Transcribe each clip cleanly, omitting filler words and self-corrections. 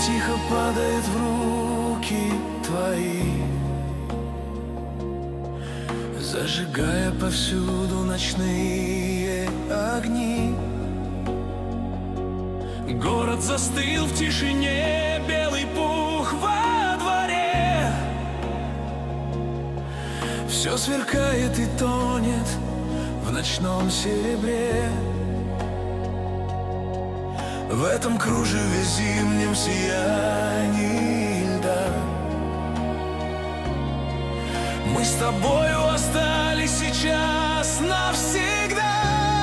тихо падает в руки твои, зажигая повсюду ночные огни. Город застыл в тишине, белый пух во дворе. Все сверкает и тонет в ночном серебре. В этом кружеве зимнем сиянии льда мы с тобою остались сейчас навсегда.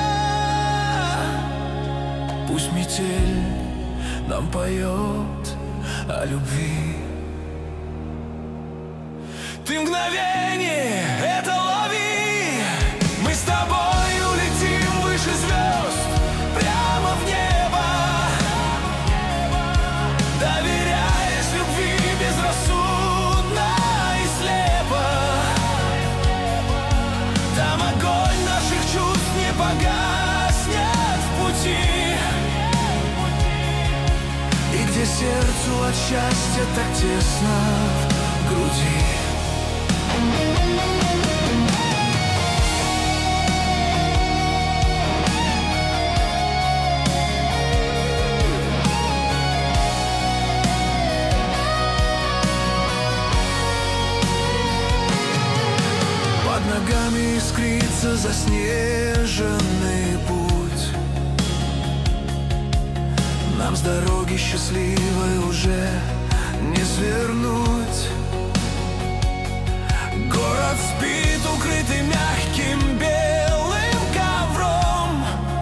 Пусть метель нам поет о любви. Ты мгновение это лови. Мы с тобою летим выше звезд, прямо в небо, доверяясь любви безрассудно и слепо. Там огонь наших чувств не погаснет в пути, и где сердцу от счастья так тесно в груди. Под ногами искрится заснеженный путь. Нам с дороги счастливой уже не свернуть. Город спит, укрытый мягким белым ковром,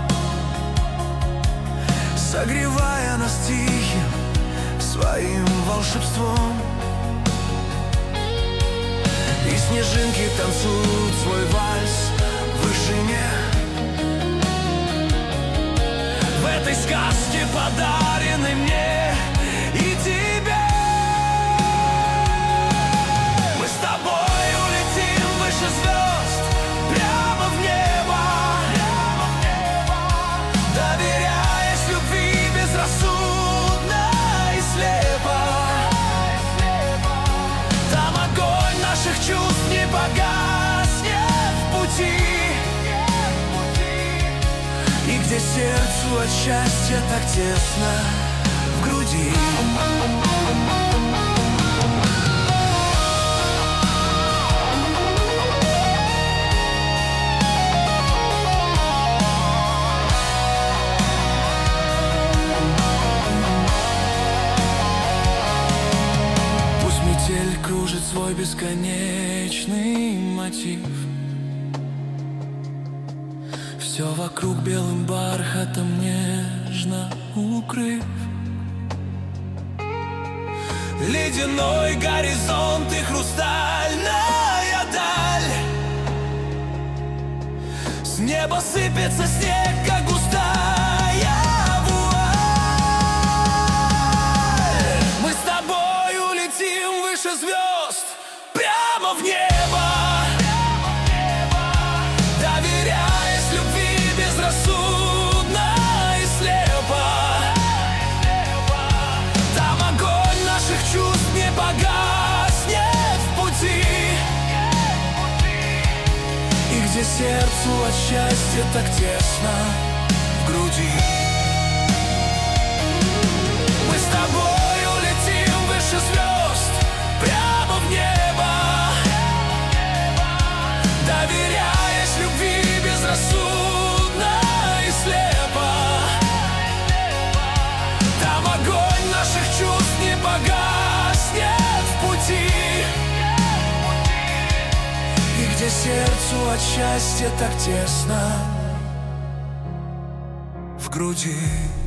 согревая нас тихим своим волшебством. И снежинки танцуют свой вальс в вышине. В этой сказке, подаренной мне и тебе, мы с тобою летим выше звезд, прямо в небо, доверяясь любви безрассудно и слепо. Там огонь наших чувств не погаснет в пути, и где сердцу от счастья так тесно в груди. Пусть метель кружит свой бесконечный мотив, все вокруг белым бархатом нежно укрыв. Ледяной горизонт и хрустальная даль. С неба сыпется снег, как густая вуаль. Мы с тобою летим выше звезд, прямо в небо, доверяясь любви безрассудно и слепо. Там огонь наших чувств не погаснет в пути, и где сердцу от счастья так тесно в груди. Мы с тобою летим выше звезд, прямо в небо, доверяясь любви безрассудно и слепо. Там огонь наших чувств не погаснет в пути, и где сердцу от счастья так тесно в груди.